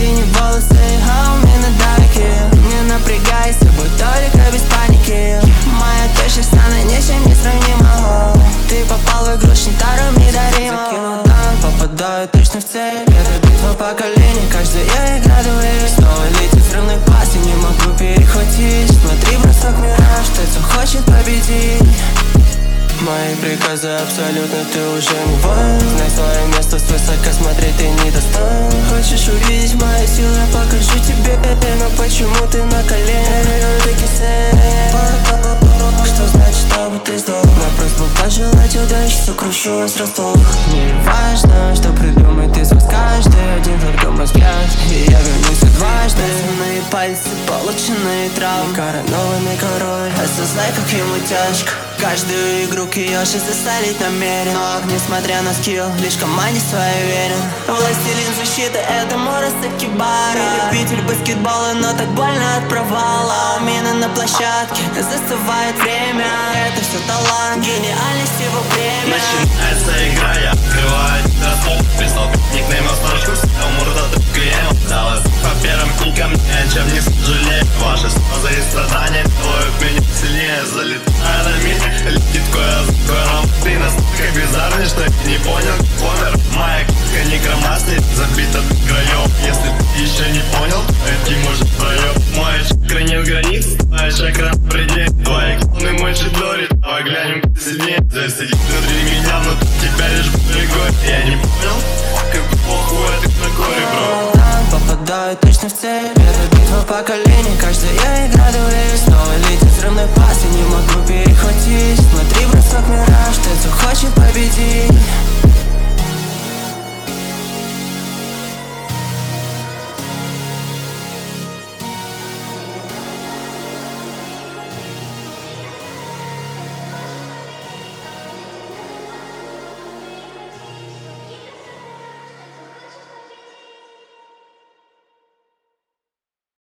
синие волосы, а у меня дайки. Не напрягайся, будь только без паники. Моя точность, она ничем не сравнима. Ты попал в игру с Шинтаром недаримо. Закинул танк, попадаю точно в цель. Это битва поколений, каждая игра дуэль. Снова летит взрывной пас, я не могу перехватить. Смотри, бросок мираж, тот, кто хочет победить. Мои приказы абсолютно, ты уже не воин. Знай свое место, свысока смотреть ты не достоин. Хочешь увидеть мои силы, я покажу тебе. Но почему ты на коленях? Что значит, чтобы ты сдох? На просьбу пожелать удачи, сокрущу вас ростов. Не важно, что придумает из вас каждый. Один только мой взгляд, и я вернусь дважды. Связанные пальцы, полученные травмы. Коронованный король, осознай, как ему тяжко. Каждую игру Киоши засалить намерен. Но несмотря на скилл, лишь команде своей верен. Властелин защиты, это Мурасаки Бара. Любитель баскетбола, но так больно от провала. Мины на площадке, застывает время. Это все талант, гениальность его время. Начинается игра, я открываю доску. Прислал никнейм оснаружку, а мурда ты клеем. Далась по первым книгам, ни о чем не сожалею. Ваши слезы и страдания делают меня сильнее. Залетаю на миг, летит кое за кое. Ты настолько бездарный, что я не понял, как помер. Моя книжка некромастер забита до краев. Если ты еще не понял, этим может проеб. Моя чакра не в границ, моя чакра в пределе. Твои клоны мой чидори, давай глянем, кто сильнее. Здесь сидит внутри меня, но тебя лишь болегой. Я не понял, как похуй, ты на горе, бро. Попадаю точно в цель, это битва поколений.